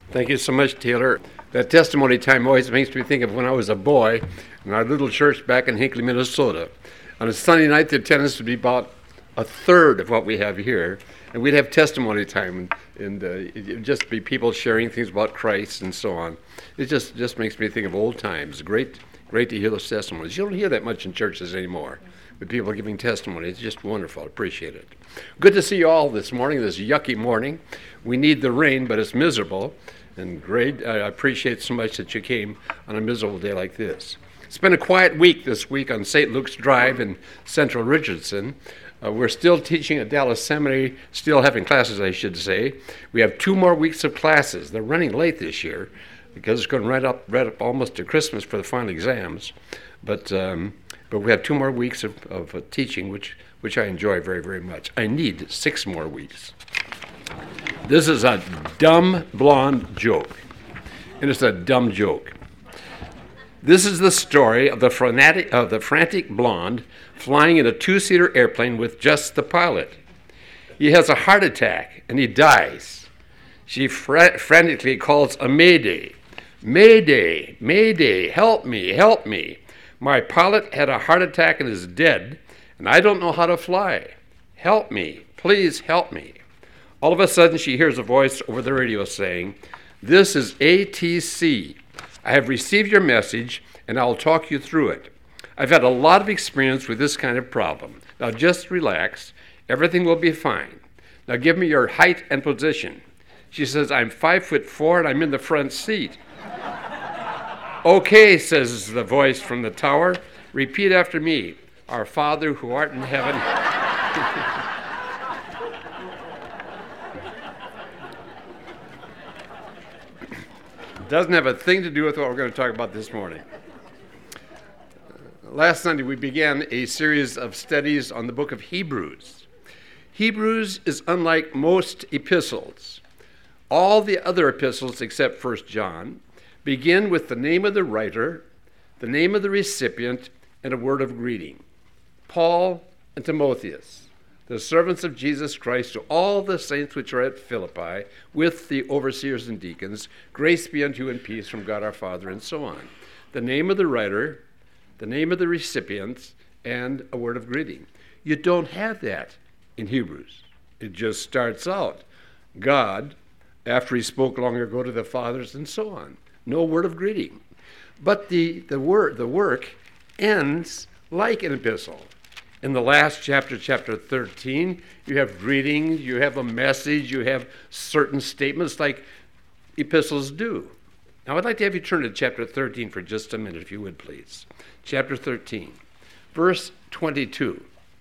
Thank you so much, Taylor. That testimony time always makes me think of when I was a boy in our little church back in Hinckley, Minnesota. On a Sunday night, the attendance would be about a third of what we have here, and we'd have testimony time, and it'd just be people sharing things about Christ and so on. It just makes me think of old times. Great to hear those testimonies. You don't hear that much in churches anymore, with people giving testimony. It's just wonderful. I appreciate it. Good to see you all this morning, this yucky morning. We need the rain, but it's miserable. And great, I appreciate so much that you came on a miserable day like this. It's been a quiet week this week on St. Luke's Drive in Central Richardson. We're still teaching at Dallas Seminary, still having classes, I should say. We have 2 more weeks of classes. They're running late this year because it's going right up almost to Christmas for the final exams. But we have 2 more weeks of teaching, which I enjoy very, very much. I need 6 more weeks. This is a dumb blonde joke, and it's a dumb joke. This is the story of the frantic blonde flying in a 2-seater airplane with just the pilot. He has a heart attack, and he dies. She frantically calls a mayday. Mayday, mayday, help me, help me. My pilot had a heart attack and is dead, and I don't know how to fly. Help me, please help me. All of a sudden, she hears a voice over the radio saying, "This is ATC. I have received your message, and I'll talk you through it. I've had a lot of experience with this kind of problem. Now just relax. Everything will be fine. Now give me your height and position." She says, "I'm 5'4", and I'm in the front seat." "Okay," says the voice from the tower. "Repeat after me. Our Father who art in heaven." Doesn't have a thing to do with what we're going to talk about this morning. Last Sunday, we began a series of studies on the book of Hebrews. Hebrews is unlike most epistles. All the other epistles, except 1 John, begin with the name of the writer, the name of the recipient, and a word of greeting. Paul and Timotheus, the servants of Jesus Christ, to all the saints which are at Philippi, with the overseers and deacons, grace be unto you and peace from God our Father, and so on. The name of the writer, the name of the recipients, and a word of greeting. You don't have that in Hebrews. It just starts out, God, after he spoke long ago to the fathers, and so on. No word of greeting. But the work ends like an epistle. In the last chapter 13, you have greetings, you have a message, you have certain statements like epistles do. Now, I'd like to have you turn to chapter 13 for just a minute, if you would, please. Chapter 13, verse 22.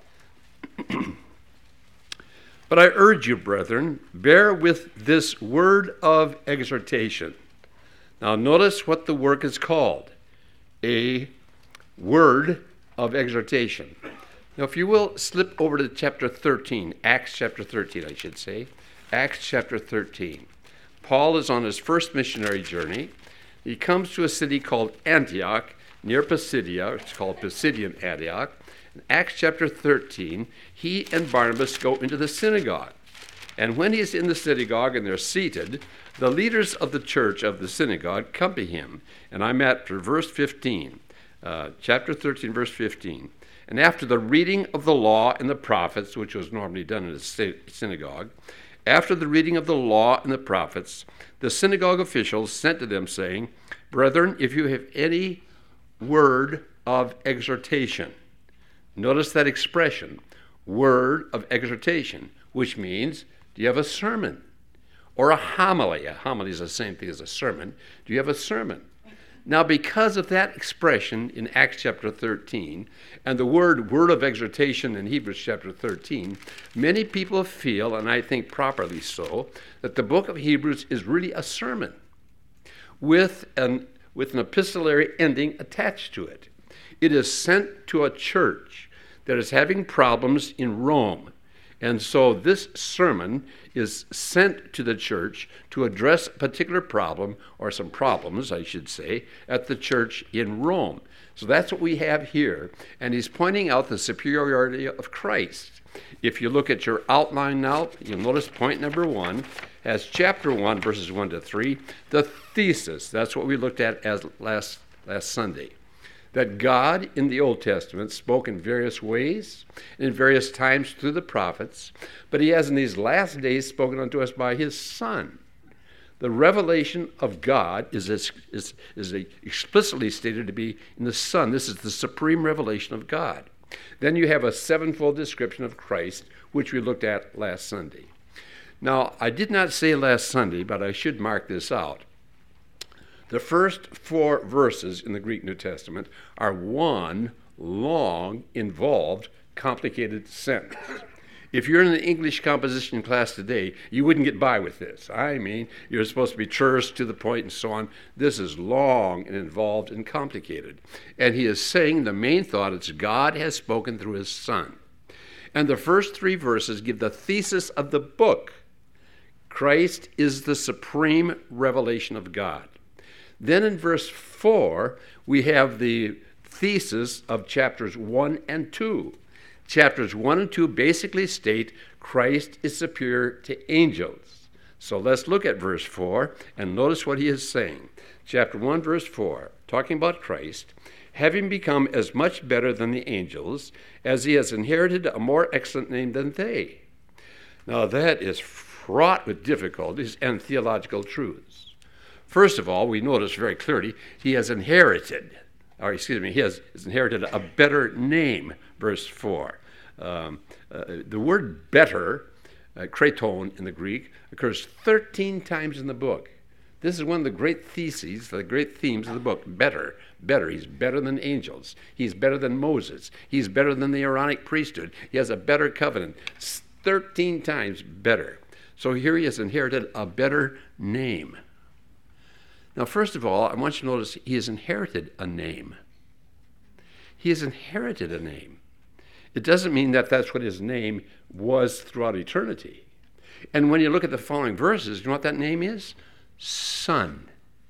"But I urge you, brethren, bear with this word of exhortation." Now, notice what the work is called. A word of exhortation. Now, if you will, slip over to chapter 13, Acts chapter 13, I should say. Acts chapter 13. Paul is on his first missionary journey. He comes to a city called Antioch, near Pisidia. It's called Pisidian Antioch. In Acts chapter 13, he and Barnabas go into the synagogue. And when he's in the synagogue and they're seated, the leaders of the church of the synagogue come to him. And I'm at verse 15, chapter 13, verse 15. "And after the reading of the law and the prophets," which was normally done in a synagogue, "after the reading of the law and the prophets, the synagogue officials sent to them, saying, 'Brethren, if you have any word of exhortation.'" Notice that expression, word of exhortation, which means, do you have a sermon? Or a homily? A homily is the same thing as a sermon. Do you have a sermon? Now, because of that expression in Acts chapter 13, and the word of exhortation in Hebrews chapter 13, many people feel, and I think properly so, that the book of Hebrews is really a sermon with an epistolary ending attached to it. It is sent to a church that is having problems in Rome, And so this sermon is sent to the church to address a particular problem, or some problems, I should say, at the church in Rome. So that's what we have here. And he's pointing out the superiority of Christ. If you look at your outline now, you'll notice point number 1 has chapter 1, verses 1 to 3, the thesis. That's what we looked at as last Sunday. That God in the Old Testament spoke in various ways, in various times through the prophets, but he has in these last days spoken unto us by his Son. The revelation of God is explicitly stated to be in the Son. This is the supreme revelation of God. Then you have a sevenfold description of Christ, which we looked at last Sunday. Now, I did not say last Sunday, but I should mark this out. The first 4 verses in the Greek New Testament are one long, involved, complicated sentence. If you're in an English composition class today, you wouldn't get by with this. I mean, you're supposed to be terse, to the point, and so on. This is long and involved and complicated. And he is saying the main thought is God has spoken through his Son. And the first 3 verses give the thesis of the book. Christ is the supreme revelation of God. Then in verse 4, we have the thesis of chapters 1 and 2. Chapters 1 and 2 basically state Christ is superior to angels. So let's look at verse 4 and notice what he is saying. Chapter 1, verse 4, talking about Christ, having become as much better than the angels, as he has inherited a more excellent name than they. Now that is fraught with difficulties and theological truths. First of all, we notice very clearly he has inherited a better name, verse 4. The word better, kraton in the Greek, occurs 13 times in the book. This is one of the great theses, the great themes of the book. Better. He's better than angels. He's better than Moses. He's better than the Aaronic priesthood. He has a better covenant. 13 times better. So here he has inherited a better name. Now, first of all, I want you to notice he has inherited a name. He has inherited a name. It doesn't mean that that's what his name was throughout eternity. And when you look at the following verses, you know what that name is? Son.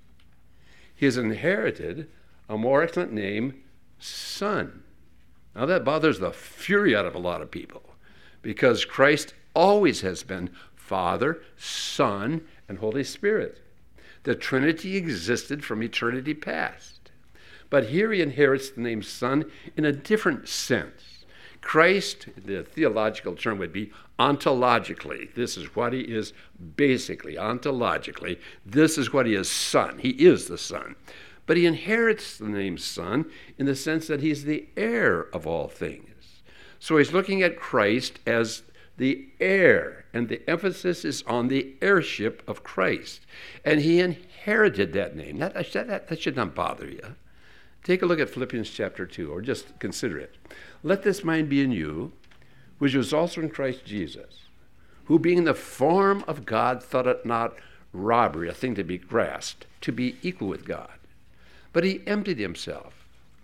He has inherited a more excellent name, Son. Now that bothers the fury out of a lot of people, because Christ always has been Father, Son, and Holy Spirit. The Trinity existed from eternity past. But here he inherits the name Son in a different sense. Christ, the theological term would be ontologically. This is what he is basically, ontologically. This is what he is, Son. He is the Son. But he inherits the name Son in the sense that he's the heir of all things. So he's looking at Christ as the heir, and the emphasis is on the heirship of Christ. And he inherited that name. That should not bother you. Take a look at Philippians chapter 2, or just consider it. Let this mind be in you, which was also in Christ Jesus, who being in the form of God thought it not robbery, a thing to be grasped, to be equal with God. But he emptied himself.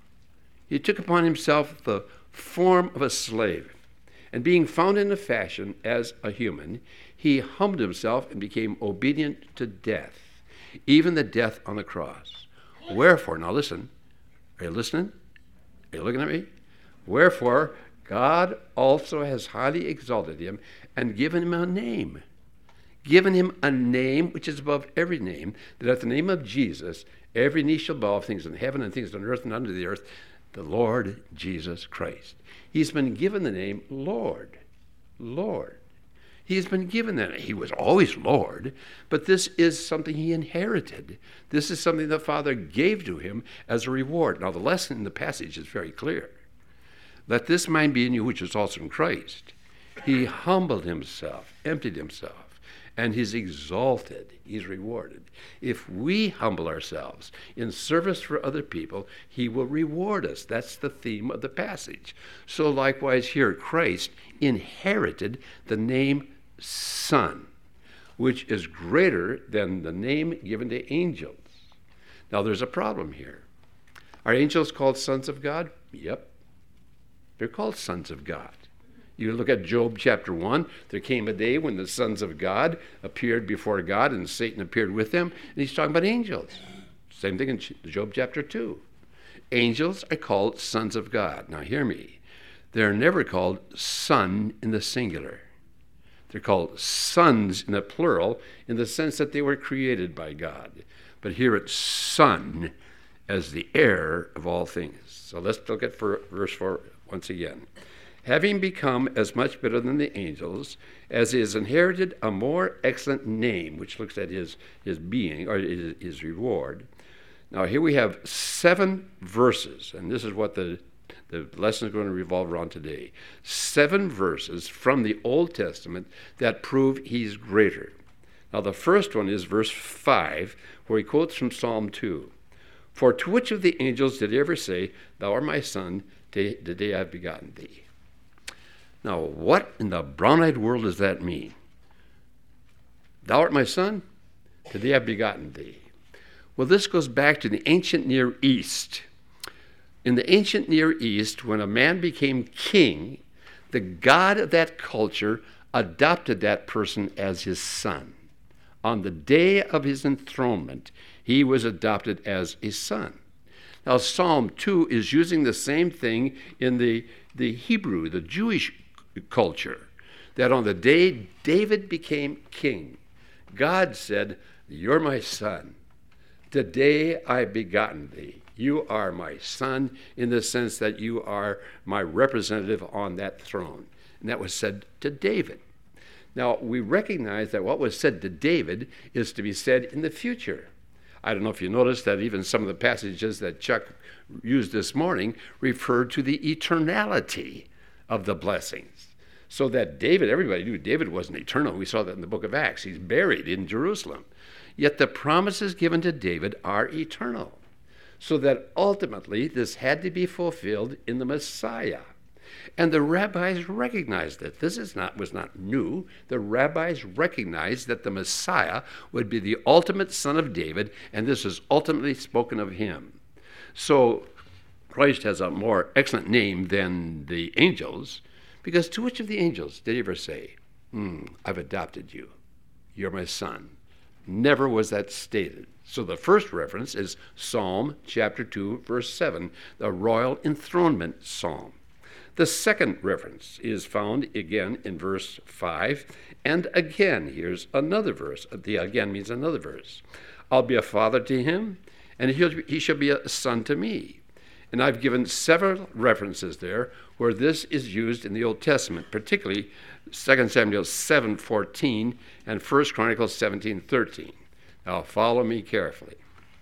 He took upon himself the form of a slave. And being found in a fashion as a human, he humbled himself and became obedient to death, even the death on the cross. Wherefore, now listen, are you listening? Are you looking at me? Wherefore, God also has highly exalted him and given him a name. Given him a name which is above every name, that at the name of Jesus, every knee shall bow of things in heaven and things on earth and under the earth, the Lord Jesus Christ. He's been given the name Lord. Lord. He's been given that. He was always Lord, but this is something he inherited. This is something the Father gave to him as a reward. Now, the lesson in the passage is very clear. Let this mind be in you, which is also in Christ. He humbled himself, emptied himself, and he's exalted, he's rewarded. If we humble ourselves in service for other people, he will reward us. That's the theme of the passage. So likewise here, Christ inherited the name Son, which is greater than the name given to angels. Now there's a problem here. Are angels called sons of God? Yep. They're called sons of God. You look at Job chapter 1, there came a day when the sons of God appeared before God and Satan appeared with them, and he's talking about angels. Same thing in Job chapter 2. Angels are called sons of God. Now hear me. They're never called son in the singular. They're called sons in the plural in the sense that they were created by God. But here it's son as the heir of all things. So let's look at verse 4 once again. Having become as much better than the angels, as he has inherited a more excellent name, which looks at his being, or his reward. Now here we have 7 verses, and this is what the lesson is going to revolve around today. 7 verses from the Old Testament that prove he's greater. Now the first one is verse 5, where he quotes from Psalm 2. For to which of the angels did he ever say, Thou art my son, the day I have begotten thee? Now, what in the brown-eyed world does that mean? Thou art my son, the day I have begotten thee. Well, this goes back to the ancient Near East. In the ancient Near East, when a man became king, the god of that culture adopted that person as his son. On the day of his enthronement, he was adopted as a son. Now, Psalm 2 is using the same thing in the Hebrew, the Jewish culture, that on the day David became king, God said, You're my son. The day I begotten thee. You are my son in the sense that you are my representative on that throne. And that was said to David. Now, we recognize that what was said to David is to be said in the future. I don't know if you noticed that even some of the passages that Chuck used this morning referred to the eternality of the blessings. So that David, everybody knew David wasn't eternal. We saw that in the book of Acts. He's buried in Jerusalem. Yet the promises given to David are eternal. So that ultimately this had to be fulfilled in the Messiah. And the rabbis recognized it. This was not new. The rabbis recognized that the Messiah would be the ultimate son of David, and this is ultimately spoken of him. So Christ has a more excellent name than the angels, because to which of the angels did he ever say, I've adopted you. You're my son. Never was that stated. So the first reference is Psalm chapter 2, verse 7, the royal enthronement psalm. The second reference is found again in verse 5, and again, here's another verse. The again means another verse. I'll be a father to him, and he shall be a son to me. And I've given several references there where this is used in the Old Testament, particularly 2 Samuel 7:14 and 1 Chronicles 17:13. Now follow me carefully.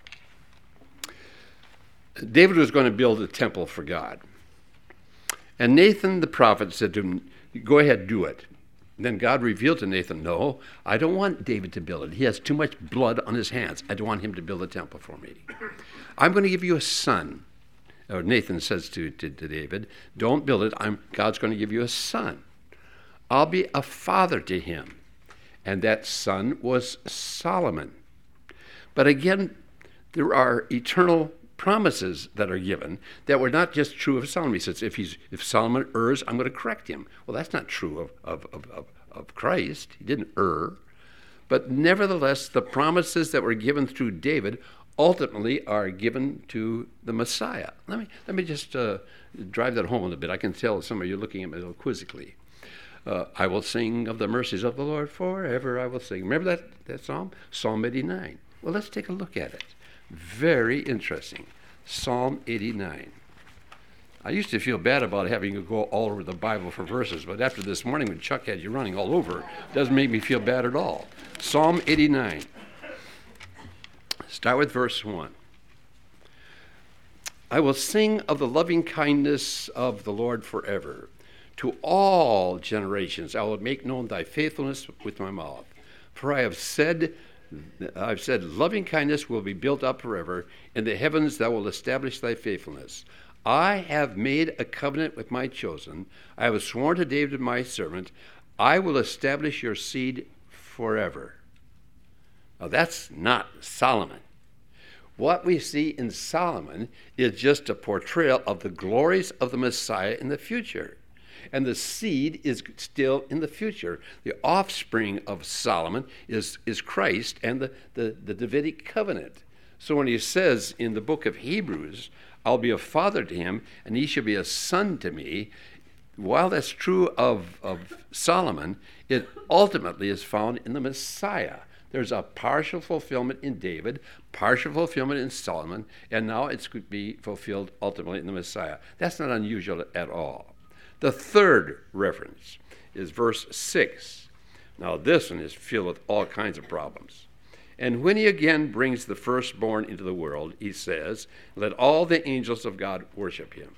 David was going to build a temple for God. And Nathan the prophet said to him, Go ahead, do it. And then God revealed to Nathan, No, I don't want David to build it. He has too much blood on his hands. I don't want him to build a temple for me. I'm going to give you a son. Or Nathan says to David, Don't build it. God's going to give you a son. I'll be a father to him. And that son was Solomon. But again, there are eternal promises that are given that were not just true of Solomon. He says, if Solomon errs, I'm going to correct him. Well, that's not true of Christ. He didn't err. But nevertheless, the promises that were given through David ultimately are given to the Messiah. Let me just drive that home a little bit. I can tell some of you looking at me a little quizzically. I will sing of the mercies of the Lord forever. I will sing. Remember that psalm? Psalm 89. Well, let's take a look at it. Very interesting. Psalm 89. I used to feel bad about having to go all over the Bible for verses, but after this morning when Chuck had you running all over, it doesn't make me feel bad at all. Psalm 89. Start with verse 1. I will sing of the loving kindness of the Lord forever. To all generations I will make known thy faithfulness with my mouth. For I've said, loving kindness will be built up forever. In the heavens thou wilt establish thy faithfulness. I have made a covenant with my chosen. I have sworn to David my servant. I will establish your seed forever. Now that's not Solomon. What we see in Solomon is just a portrayal of the glories of the Messiah in the future. And the seed is still in the future. The offspring of Solomon is Christ and the Davidic covenant. So when he says in the book of Hebrews, I'll be a father to him, and he shall be a son to me, while that's true of Solomon, it ultimately is found in the Messiah. There's a partial fulfillment in David, partial fulfillment in Solomon, and now it's going to be fulfilled ultimately in the Messiah. That's not unusual at all. The third reference is verse 6. Now this one is filled with all kinds of problems. And when he again brings the firstborn into the world, he says, let all the angels of God worship him.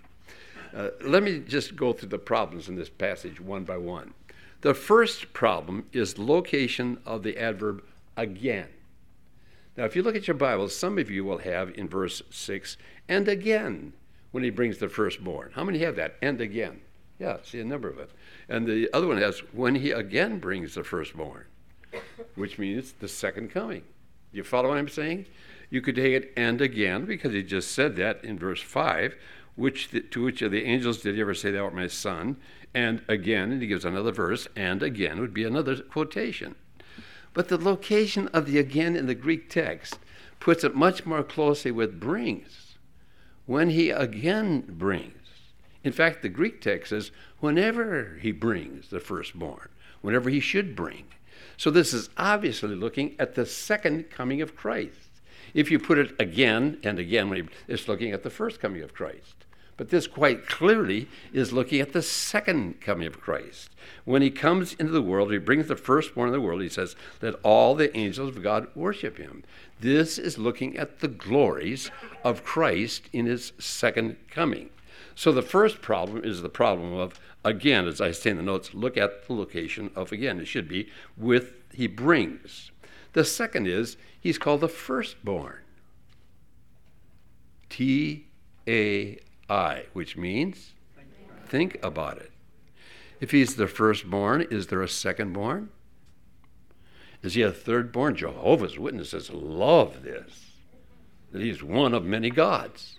Let me just go through the problems in this passage one by one. The first problem is location of the adverb again. Now, if you look at your Bible, some of you will have in verse 6, and again, when he brings the firstborn. How many have that? And again. Yeah, see a number of it. And the other one has, when he again brings the firstborn, which means the second coming. You follow what I'm saying? You could take it and again, because he just said that in verse 5, to which of the angels did he ever say, thou art my son? And again, and he gives another verse, and again would be another quotation. But the location of the again in the Greek text puts it much more closely with brings. When he again brings. In fact, the Greek text says, whenever he brings the firstborn, whenever he should bring. So this is obviously looking at the second coming of Christ. If you put it again and again, it's looking at the first coming of Christ. But this quite clearly is looking at the second coming of Christ. When he comes into the world, he brings the firstborn of the world, he says, let all the angels of God worship him. This is looking at the glories of Christ in his second coming. So the first problem is the problem of, again, as I say in the notes, look at the location of again. It should be with he brings. The second is, he's called the firstborn. T-A-I, which means think about it. If he's the firstborn, is there a secondborn? Is he a thirdborn? Jehovah's Witnesses love this, that he's one of many gods.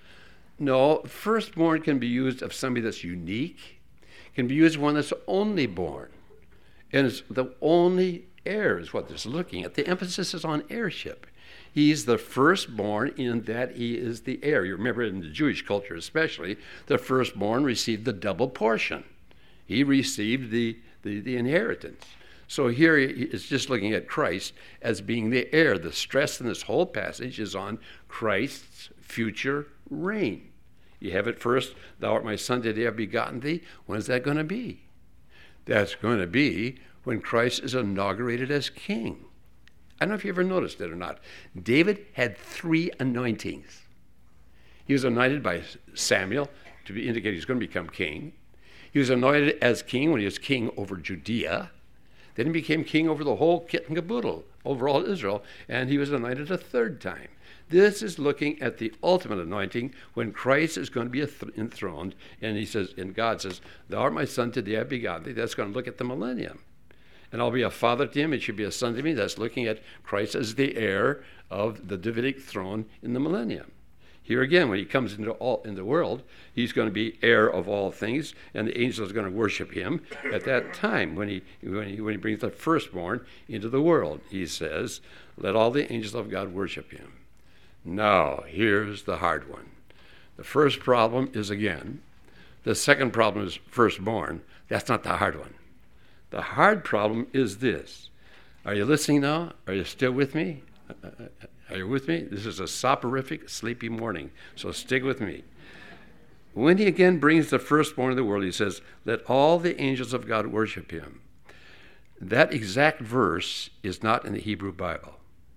No, firstborn can be used of somebody that's unique, can be used of one that's only born. And it's the only heir is what this is looking at. The emphasis is on heirship. He's the firstborn in that he is the heir. You remember in the Jewish culture especially, the firstborn received the double portion. He received the inheritance. So here he is just looking at Christ as being the heir. The stress in this whole passage is on Christ's future reign. You have it first, thou art my son, today I have begotten thee. When is that going to be? That's going to be when Christ is inaugurated as king. I don't know if you ever noticed it or not. David had 3 anointings. He was anointed by Samuel to indicate he's going to become king. He was anointed as king when he was king over Judea. Then he became king over the whole kit and caboodle, over all Israel, and he was anointed a third time. This is looking at the ultimate anointing when Christ is going to be enthroned, and he says, and God says, thou art my son, today I have begotten thee. That's going to look at the millennium. And I'll be a father to him, and should be a son to me. That's looking at Christ as the heir of the Davidic throne in the millennium. Here again, when he comes in the world, he's going to be heir of all things, and the angels are going to worship him at that time when he brings the firstborn into the world. He says, let all the angels of God worship him. Now, here's the hard one. The first problem is again. The second problem is firstborn. That's not the hard one. The hard problem is this. Are you listening now? Are you still with me? Are you with me? This is a soporific, sleepy morning, so stick with me. When he again brings the firstborn of the world, he says, let all the angels of God worship him. That exact verse is not in the Hebrew Bible.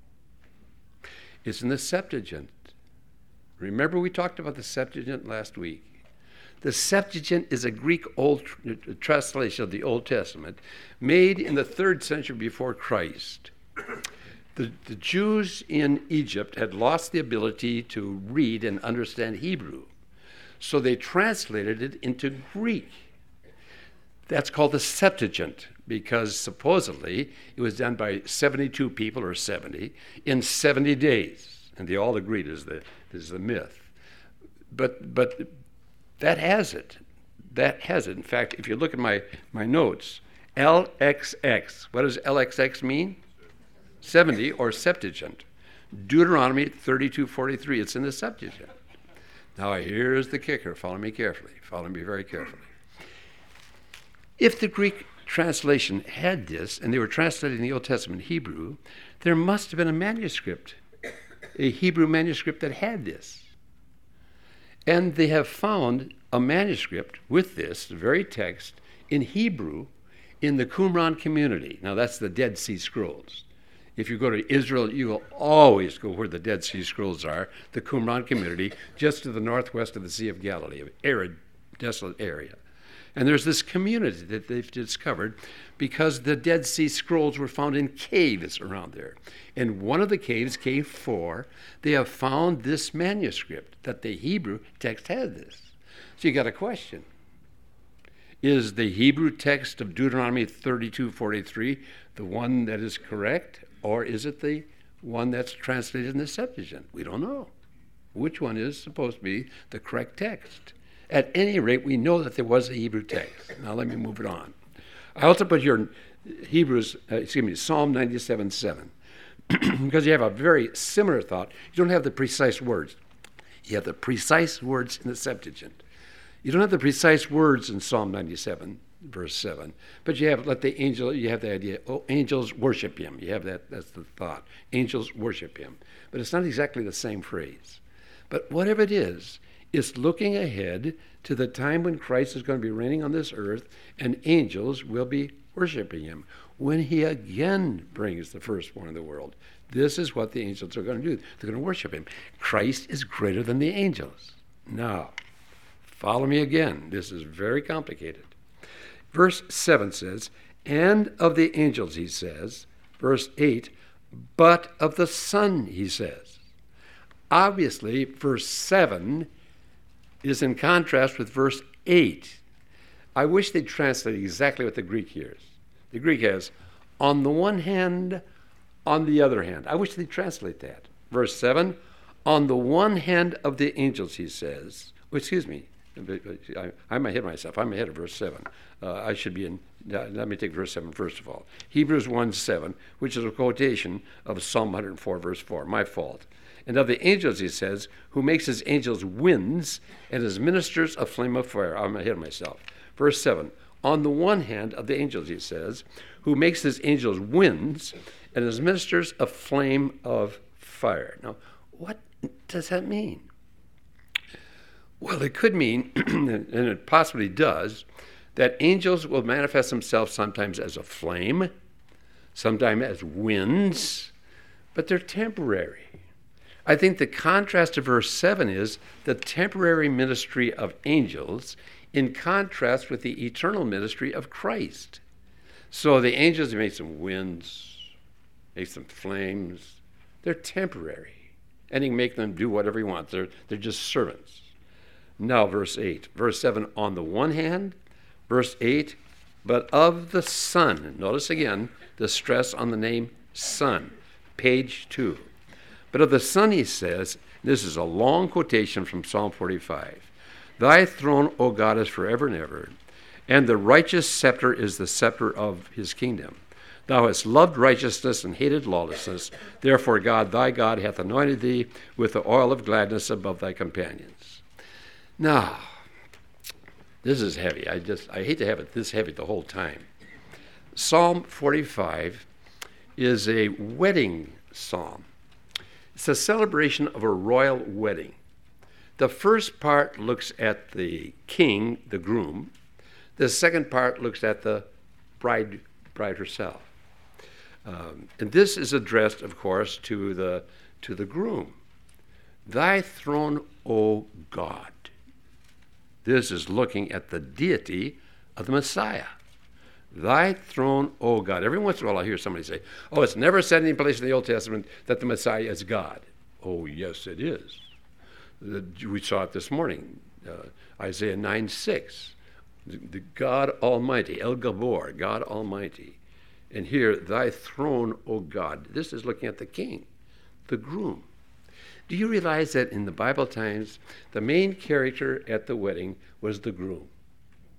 It's in the Septuagint. Remember we talked about the Septuagint last week. The Septuagint is a Greek old translation of the Old Testament made in the 3rd century before Christ. The Jews in Egypt had lost the ability to read and understand Hebrew, so they translated it into Greek. That's called the Septuagint because supposedly it was done by 72 people or 70 in 70 days, and they all agreed is the myth. But that has it. that has it. In fact, if you look at my notes, LXX, what does LXX mean? 70 or Septuagint. Deuteronomy 32:43, it's in the Septuagint. Now here's the kicker. Follow me carefully. Follow me very carefully. If the Greek translation had this, and they were translating the Old Testament Hebrew, there must have been a manuscript, a Hebrew manuscript that had this. And they have found a manuscript with this very text in Hebrew in the Qumran community. Now that's the Dead Sea Scrolls. If you go to Israel, you will always go where the Dead Sea Scrolls are, the Qumran community, just to the northwest of the Sea of Galilee, an arid, desolate area. And there's this community that they've discovered because the Dead Sea Scrolls were found in caves around there. In one of the caves, Cave 4, they have found this manuscript that the Hebrew text had this. So you got a question. Is the Hebrew text of Deuteronomy 32:43 the one that is correct, or is it the one that's translated in the Septuagint? We don't know. Which one is supposed to be the correct text? At any rate, we know that there was a Hebrew text. Now let me move it on. I also put here Psalm 97:7, because you have a very similar thought. You don't have the precise words. You have the precise words in the Septuagint. You don't have the precise words in Psalm 97, verse 7, but you have you have the idea, angels worship him. You have that's the thought. Angels worship him. But it's not exactly the same phrase. But whatever it is, it's looking ahead to the time when Christ is going to be reigning on this earth and angels will be worshiping him when he again brings the firstborn of the world. This is what the angels are going to do. They're going to worship him. Christ is greater than the angels. Now, follow me again. This is very complicated. Verse 7 says, and of the angels, he says. Verse 8, but of the Son, he says. Obviously, verse 7 is in contrast with verse 8. I wish they'd translate exactly what the Greek hears. The Greek has, on the one hand, on the other hand. I wish they'd translate that. Verse 7, on the one hand of the angels, he says. Oh, excuse me. I'm ahead of myself. I'm ahead of verse 7. I should be in, let me take verse 7 first of all. Hebrews 1:7, which is a quotation of Psalm 104, verse 4. My fault. And of the angels, he says, who makes his angels winds and his ministers a flame of fire. I'm ahead of myself. Verse 7, on the one hand of the angels, he says, who makes his angels winds and his ministers a flame of fire. Now, what does that mean? Well, it could mean, and it possibly does, that angels will manifest themselves sometimes as a flame, sometimes as winds, but they're temporary. I think the contrast to verse 7 is the temporary ministry of angels in contrast with the eternal ministry of Christ. So the angels make some winds, make some flames. They're temporary. And he can make them do whatever he wants. They're just servants. Now, verse 8. Verse 7, on the one hand. Verse 8, but of the Son. Notice again the stress on the name Son. Page 2. But of the Son, he says, this is a long quotation from Psalm 45. Thy throne, O God, is forever and ever, and the righteous scepter is the scepter of his kingdom. Thou hast loved righteousness and hated lawlessness. Therefore God, thy God, hath anointed thee with the oil of gladness above thy companions. Now, this is heavy. I hate to have it this heavy the whole time. Psalm 45 is a wedding psalm. It's a celebration of a royal wedding. The first part looks at the king, the groom. The second part looks at the bride herself. And this is addressed, of course, to the groom. Thy throne, O God. This is looking at the deity of the Messiah. Thy throne, O God. Every once in a while I hear somebody say, oh, it's never said any place in the Old Testament that the Messiah is God. Oh, yes, it is. We saw it this morning, Isaiah 9:6. The God Almighty, El Gabor, God Almighty. And here, thy throne, O God. This is looking at the king, the groom. Do you realize that in the Bible times, the main character at the wedding was the groom?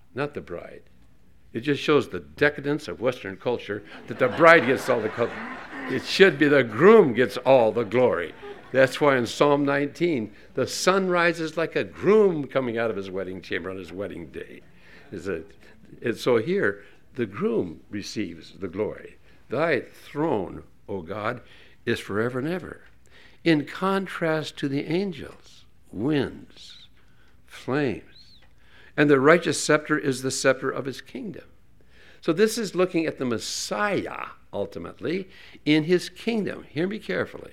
not the bride. It just shows the decadence of Western culture that the bride gets all the color. It should be the groom gets all the glory. That's why in Psalm 19, the sun rises like a groom coming out of his wedding chamber on his wedding day. And so here, the groom receives the glory. Thy throne, O God, is forever and ever. In contrast to the angels, winds, flames, and the righteous scepter is the scepter of his kingdom. So this is looking at the Messiah, ultimately, in his kingdom. Hear me carefully.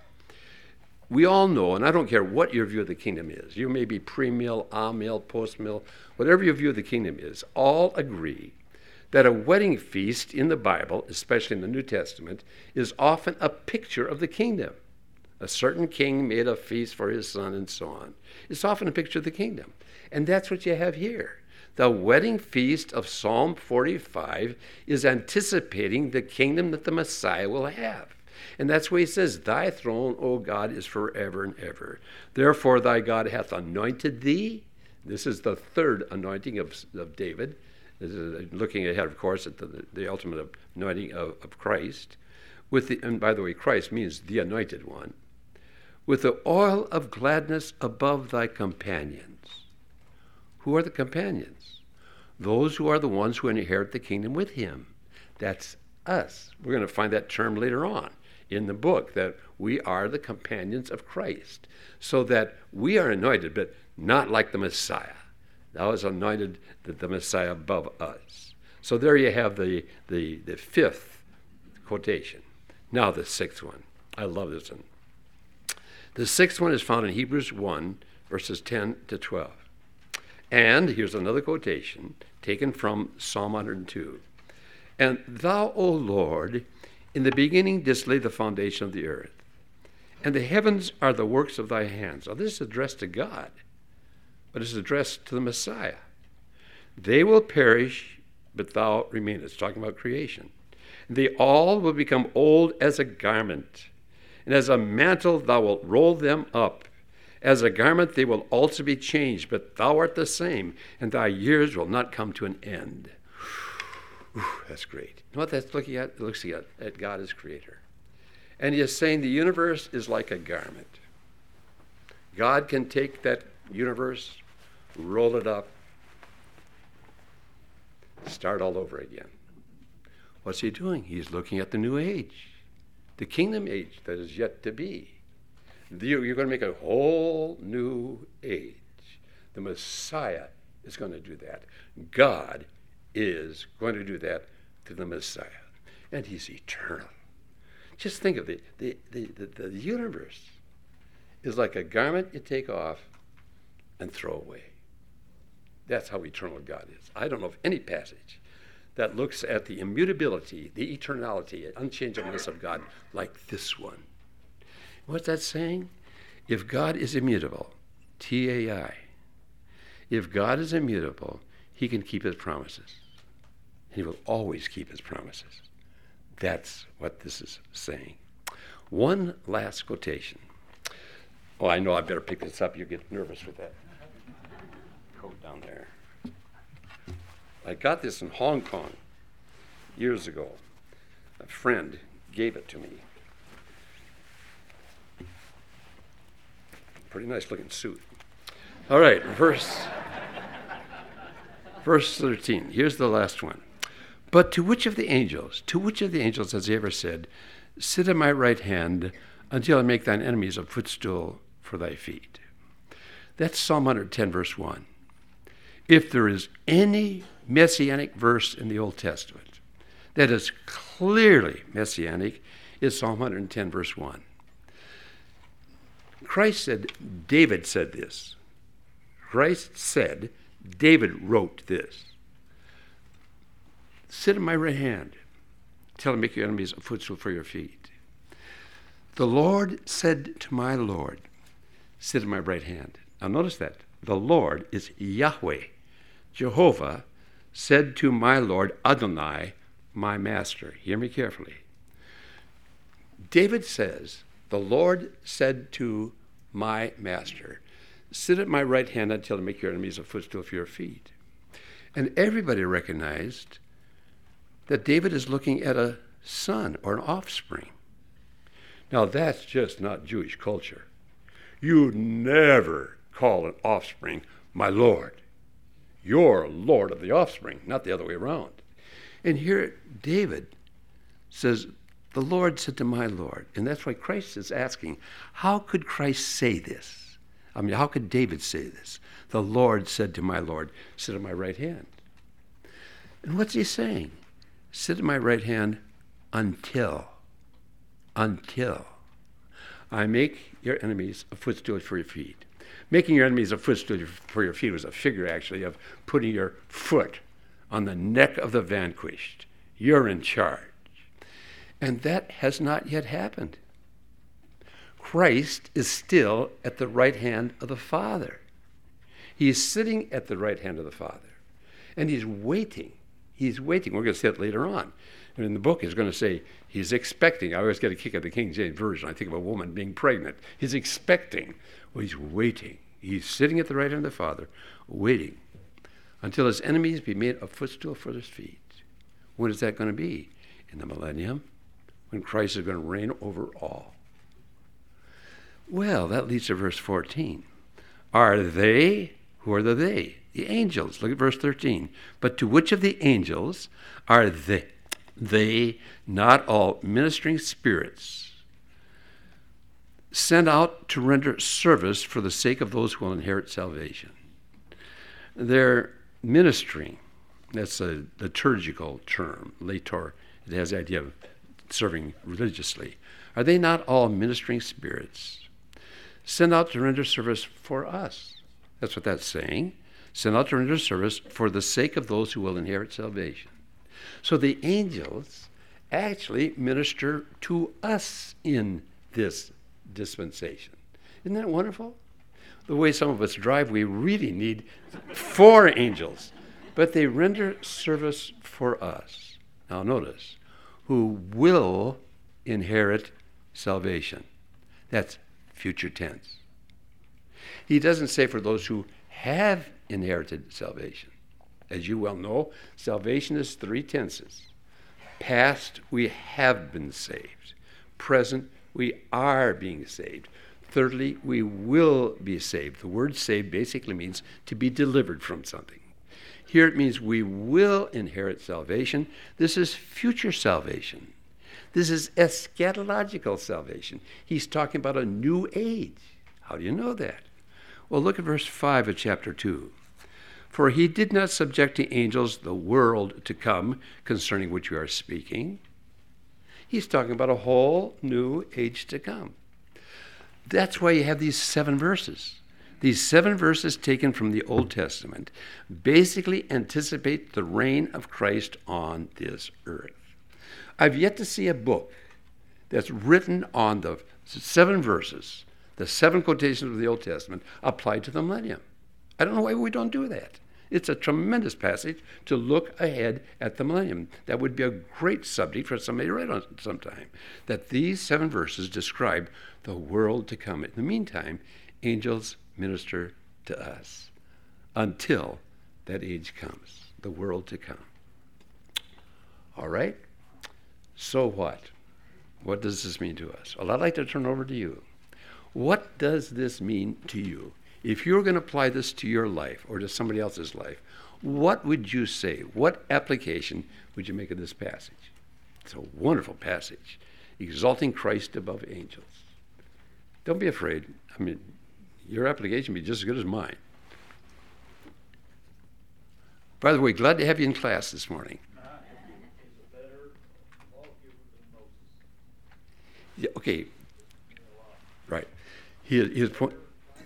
We all know, and I don't care what your view of the kingdom is. You may be pre-mill, a-mill, post-mill, whatever your view of the kingdom is, all agree that a wedding feast in the Bible, especially in the New Testament, is often a picture of the kingdom. A certain king made a feast for his son and so on. It's often a picture of the kingdom. And that's what you have here. The wedding feast of Psalm 45 is anticipating the kingdom that the Messiah will have. And that's why he says, Thy throne, O God, is forever and ever. Therefore thy God hath anointed thee. This is the third anointing of David. This is looking ahead, of course, at the ultimate anointing of Christ. And by the way, Christ means the anointed one. With the oil of gladness above thy companions. Who are the companions? Those who are the ones who inherit the kingdom with him. That's us. We're going to find that term later on in the book, that we are the companions of Christ, so that we are anointed, but not like the Messiah. Thou hast anointed the Messiah above us. So there you have the fifth quotation. Now the sixth one. I love this one. The sixth one is found in Hebrews 1, verses 10 to 12. And here's another quotation taken from Psalm 102. And thou, O Lord, in the beginning didst lay the foundation of the earth, and the heavens are the works of thy hands. Now this is addressed to God, but it's addressed to the Messiah. They will perish, but thou remainest. Talking about creation. They all will become old as a garment, and as a mantle thou wilt roll them up. As a garment they will also be changed, but thou art the same, and thy years will not come to an end. That's great. You know what that's looking at? It looks at God as creator. And he is saying the universe is like a garment. God can take that universe, roll it up, start all over again. What's he doing? He's looking at the new age, the kingdom age that is yet to be. You're going to make a whole new age. The Messiah is going to do that. God is going to do that to the Messiah. And he's eternal. Just think of it. The universe is like a garment you take off and throw away. That's how eternal God is. I don't know of any passage that looks at the immutability, the eternality, unchangeableness of God like this one. What's that saying? If God is immutable, T-A-I, if God is immutable, he can keep his promises. He will always keep his promises. That's what this is saying. One last quotation. Oh, I know I better pick this up. You get nervous with that coat down there. I got this in Hong Kong years ago. A friend gave it to me. Pretty nice looking suit. All right, verse 13. Here's the last one. But to which of the angels has he ever said, sit at my right hand until I make thine enemies a footstool for thy feet? That's Psalm 110, verse 1. If there is any messianic verse in the Old Testament that is clearly messianic, it's Psalm 110, verse 1. David said this. Christ said, David wrote this. Sit at my right hand till I make your enemies a footstool for your feet. The Lord said to my Lord, sit at my right hand. Now notice that. The Lord is Yahweh. Jehovah said to my Lord, Adonai, my master. Hear me carefully. David says, the Lord said to my master, sit at my right hand until I make your enemies a footstool for your feet. And everybody recognized that David is looking at a son or an offspring. Now, that's just not Jewish culture. You never call an offspring my Lord. You're Lord of the offspring, not the other way around. And here David says, the Lord said to my Lord. And that's why Christ is asking, how could Christ say this? I mean, how could David say this? The Lord said to my Lord, sit at my right hand. And what's he saying? Sit at my right hand until I make your enemies a footstool for your feet. Making your enemies a footstool for your feet was a figure, actually, of putting your foot on the neck of the vanquished. You're in charge. And that has not yet happened. Christ is still at the right hand of the Father. He is sitting at the right hand of the Father. And he's waiting. He's waiting. We're going to see it later on. And in the book, he's going to say he's expecting. I always get a kick at the King James Version. I think of a woman being pregnant. He's expecting. Well, he's waiting. He's sitting at the right hand of the Father, waiting until his enemies be made a footstool for his feet. When is that going to be? In the millennium, when Christ is going to reign over all. Well, that leads to verse 14. Are they, who are the they? The angels. Look at verse 13. But to which of the angels are they not all ministering spirits sent out to render service for the sake of those who will inherit salvation? They're ministering. That's a liturgical term, lator. It has the idea of serving religiously. Are they not all ministering spirits sent out to render service for us? That's what that's saying. Sent out to render service for the sake of those who will inherit salvation. So the angels actually minister to us in this dispensation. Isn't that wonderful? The way some of us drive, we really need 4 angels. But they render service for us. Now notice, who will inherit salvation. That's future tense. He doesn't say for those who have inherited salvation. As you well know, salvation is 3 tenses. Past, we have been saved. Present, we are being saved. Thirdly, we will be saved. The word saved basically means to be delivered from something. Here it means we will inherit salvation. This is future salvation. This is eschatological salvation. He's talking about a new age. How do you know that? Well, look at verse 5 of chapter 2. For he did not subject to angels the world to come, concerning which we are speaking. He's talking about a whole new age to come. That's why you have these 7 verses. These 7 verses taken from the Old Testament basically anticipate the reign of Christ on this earth. I've yet to see a book that's written on the 7 verses, the 7 quotations of the Old Testament, applied to the millennium. I don't know why we don't do that. It's a tremendous passage to look ahead at the millennium. That would be a great subject for somebody to write on sometime. That these 7 verses describe the world to come. In the meantime, angels minister to us until that age comes, the world to come. All right? So what? What does this mean to us? Well, I'd like to turn over to you. What does this mean to you? If you're going to apply this to your life or to somebody else's life, what would you say? What application would you make of this passage? It's a wonderful passage, exalting Christ above angels. Don't be afraid. I mean, your application will be just as good as mine. By the way, glad to have you in class this morning. Yeah, okay. Right. His point.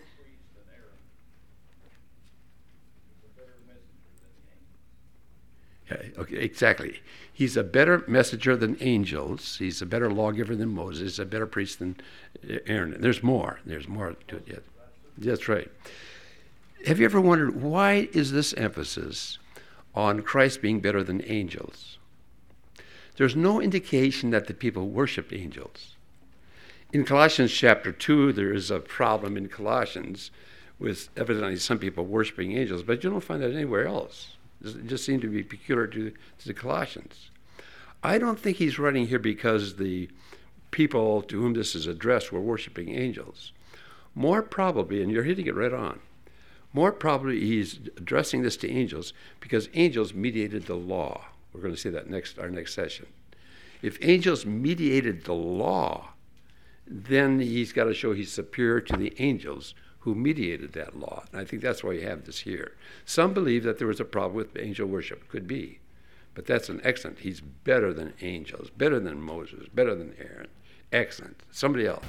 Yeah, okay, exactly. He's a better messenger than angels. He's a better lawgiver than Moses, a better priest than Aaron. There's more. There's more to it yet. That's right. Have you ever wondered, why is this emphasis on Christ being better than angels? There's no indication that the people worshiped angels. In Colossians chapter 2, there is a problem in Colossians with evidently some people worshiping angels, but you don't find that anywhere else. It just seemed to be peculiar to the Colossians. I don't think he's writing here because the people to whom this is addressed were worshiping angels. More probably, and you're hitting it right on, more probably he's addressing this to angels because angels mediated the law. We're going to see that our next session. If angels mediated the law, then he's got to show he's superior to the angels who mediated that law. And I think that's why you have this here. Some believe that there was a problem with angel worship. Could be. But that's an excellent. He's better than angels, better than Moses, better than Aaron. Excellent. Somebody else.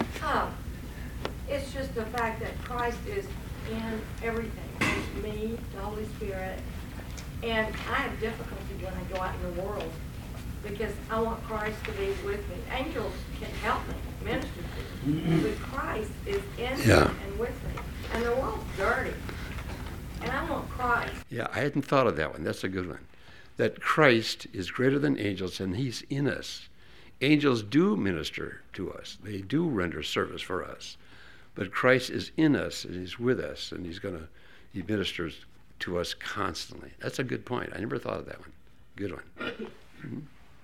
It's just the fact that Christ is in everything. It's me, the Holy Spirit. And I have difficulty when I go out in the world because I want Christ to be with me. Angels can help me, minister to me. But Christ is in me and with me. And the world's dirty. And I want Christ. Yeah, I hadn't thought of that one. That's a good one. That Christ is greater than angels and he's in us. Angels do minister to us. They do render service for us. But Christ is in us and he's with us and he ministers to us constantly. That's a good point. I never thought of that one. Good one. Mm-hmm.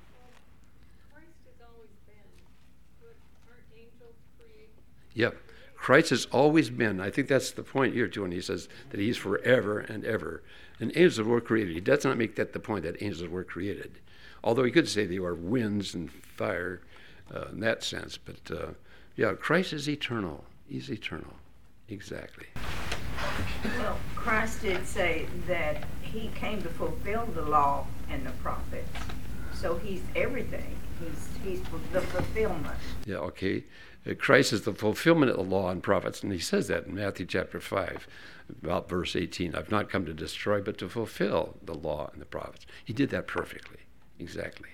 Christ has always been, but aren't angels created? Yep. Christ has always been. I think that's the point here too when he says that he's forever and ever. And angels were created. He does not make that the point that angels were created. Although he could say they are winds and fire in that sense. But Christ is eternal. He's eternal. Exactly. Well, Christ did say that he came to fulfill the law and the prophets. So he's everything. He's the fulfillment. Yeah, okay. Christ is the fulfillment of the law and prophets. And he says that in Matthew chapter 5, about verse 18. I've not come to destroy, but to fulfill the law and the prophets. He did that perfectly. Exactly.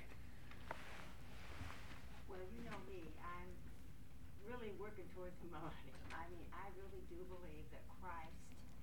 Well, you know me, I'm really working towards humility. I mean, I really do believe that Christ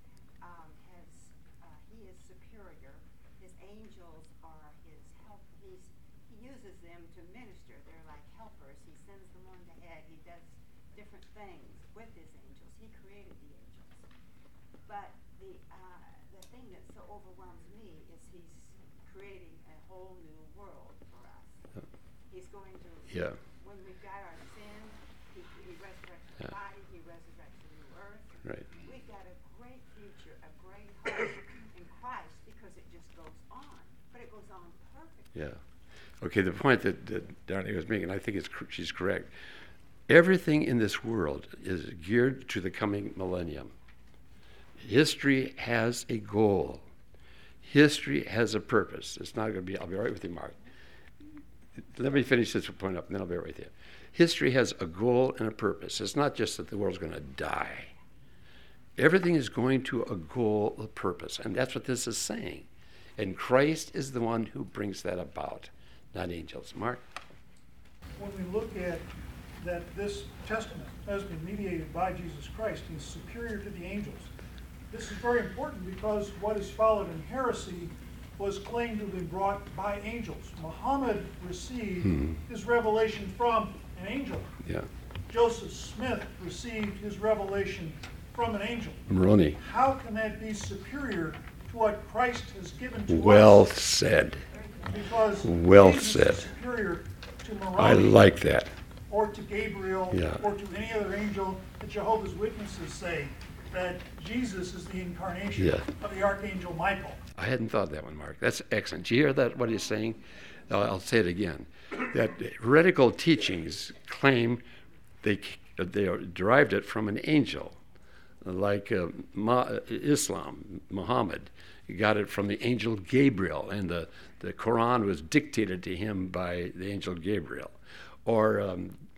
he is superior. His angels are his help. He uses them to minister. They're like helpers. He sends them on ahead. He does different things with his angels. He created the angels. But the thing that so overwhelms me is he's creating a whole new world for us. He's going to, when we've got our sins, he resurrects the body, he resurrects the new earth. Right. We've got a great future, a great hope in Christ because it just goes on. But it goes on perfectly. Yeah. Okay, the point that Darlene was making, I think she's correct. Everything in this world is geared to the coming millennium. History has a goal. History has a purpose. It's not going to be, I'll be right with you, Mark. Let me finish this point up, and then I'll be right with you. History has a goal and a purpose. It's not just that the world's going to die. Everything is going to a goal, a purpose, and that's what this is saying. And Christ is the one who brings that about, not angels. Mark? When we look at that this testament has been mediated by Jesus Christ, he's superior to the angels. This is very important because what has followed in heresy was claimed to have been brought by angels. Muhammad received his revelation from an angel. Yeah. Joseph Smith received his revelation from an angel. Moroni. How can that be superior to what Christ has given to Well us? said. Because Well Jesus said. is superior to Moroni. I like that. Or to Gabriel, Yeah. or to any other angel. The Jehovah's Witnesses say that Jesus is the incarnation of the Archangel Michael. I hadn't thought that one, Mark. That's excellent. Do you hear that, what he's saying? I'll say it again. That heretical teachings claim they derived it from an angel, like Islam, Muhammad. He got it from the angel Gabriel, and the Quran was dictated to him by the angel Gabriel. Or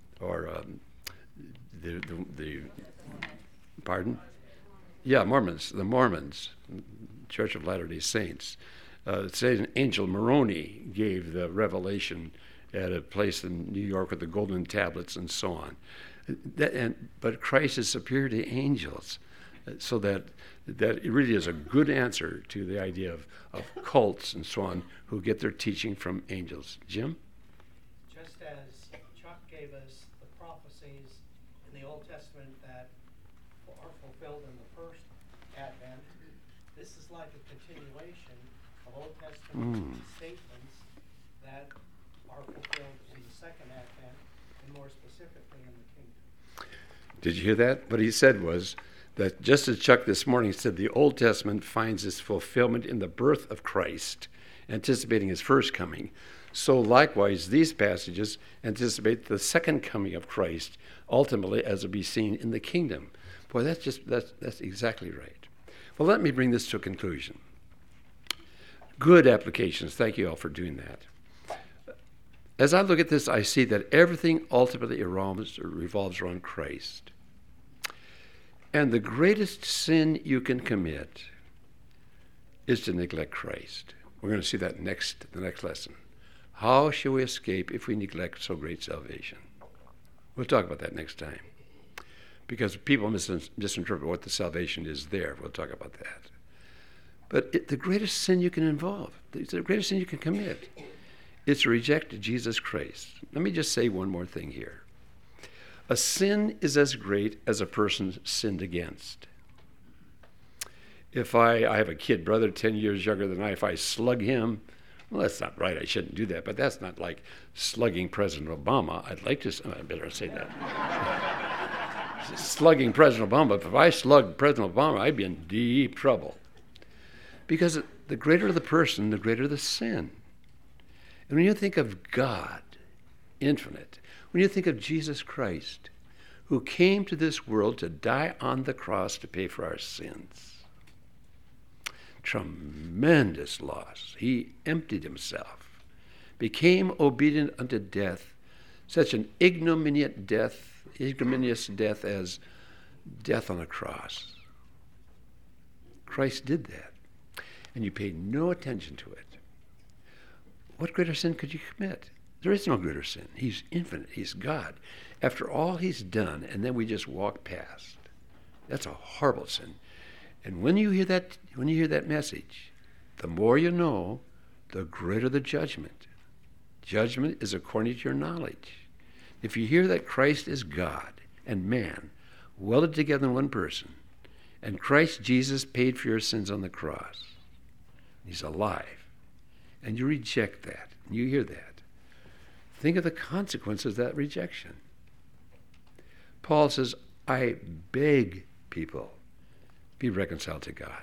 pardon? Yeah, Mormons, the Mormons, Church of Latter-day Saints. It says an angel Moroni gave the revelation at a place in New York with the golden tablets and so on. But Christ is superior to angels, so that it really is a good answer to the idea of cults and so on who get their teaching from angels. Jim? Just as Chuck gave us the prophecies in the Old Testament that are fulfilled in the first advent, this is like a continuation of Old Testament statements that are fulfilled in the second advent, and more specifically in the kingdom. Did you hear that? What he said was that, just as Chuck this morning said, the Old Testament finds its fulfillment in the birth of Christ, anticipating his first coming. So likewise, these passages anticipate the second coming of Christ, ultimately as will be seen in the kingdom. Boy, that's exactly right. Well, let me bring this to a conclusion. Good applications. Thank you all for doing that. As I look at this, I see that everything ultimately revolves around Christ. And the greatest sin you can commit is to neglect Christ. We're going to see that the next lesson. How shall we escape if we neglect so great salvation? We'll talk about that next time. Because people misinterpret what the salvation is there. We'll talk about that. But the greatest sin you can the greatest sin you can commit is to reject Jesus Christ. Let me just say one more thing here. A sin is as great as a person sinned against. If I have a kid brother 10 years younger than I, if I slug him, well, that's not right. I shouldn't do that. But that's not like slugging President Obama. I better say that. Slugging President Obama. If I slugged President Obama, I'd be in deep trouble. Because the greater the person, the greater the sin. And when you think of God, infinite, when you think of Jesus Christ, who came to this world to die on the cross to pay for our sins, tremendous loss. He emptied himself, became obedient unto death, such an ignominious death as death on a cross. Christ did that, and you paid no attention to it. What greater sin could you commit? There is no greater sin. He's infinite. He's God. After all he's done, and then we just walk past. That's a horrible sin. And when you hear that message, the more you know, the greater the judgment. Judgment is according to your knowledge. If you hear that Christ is God and man, welded together in one person, and Christ Jesus paid for your sins on the cross, he's alive, and you reject that, and you hear that, think of the consequences of that rejection. Paul says, I beg people, be reconciled to God.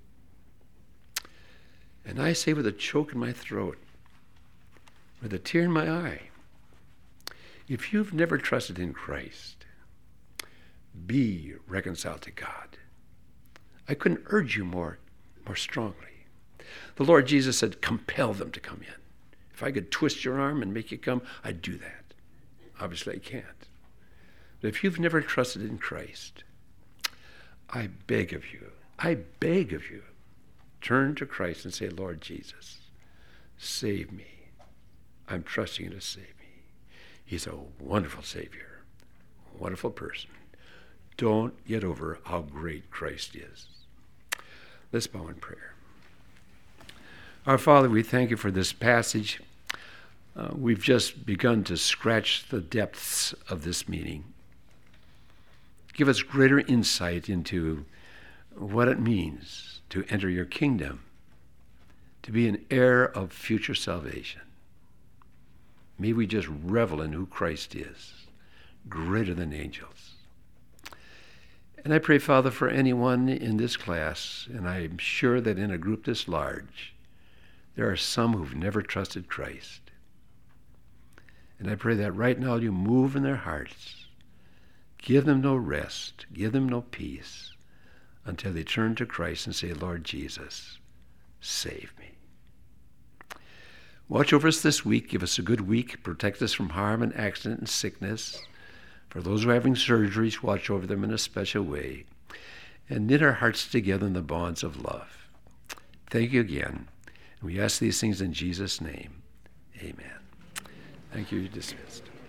And I say with a choke in my throat, with a tear in my eye, if you've never trusted in Christ, be reconciled to God. I couldn't urge you more strongly. The Lord Jesus said, compel them to come in. If I could twist your arm and make you come, I'd do that. Obviously I can't. But if you've never trusted in Christ, I beg of you, turn to Christ and say, Lord Jesus, save me. I'm trusting you to save me. He's a wonderful Savior, a wonderful person. Don't get over how great Christ is. Let's bow in prayer. Our Father, we thank you for this passage. We've just begun to scratch the depths of this meaning. Give us greater insight into what it means to enter your kingdom, to be an heir of future salvation. May we just revel in who Christ is, greater than angels. And I pray, Father, for anyone in this class, and I'm sure that in a group this large, there are some who've never trusted Christ. And I pray that right now you move in their hearts. Give them no rest, give them no peace, until they turn to Christ and say, Lord Jesus, save me. Watch over us this week. Give us a good week. Protect us from harm and accident and sickness. For those who are having surgeries, watch over them in a special way. And knit our hearts together in the bonds of love. Thank you again. And we ask these things in Jesus' name. Amen. Thank you. You're dismissed.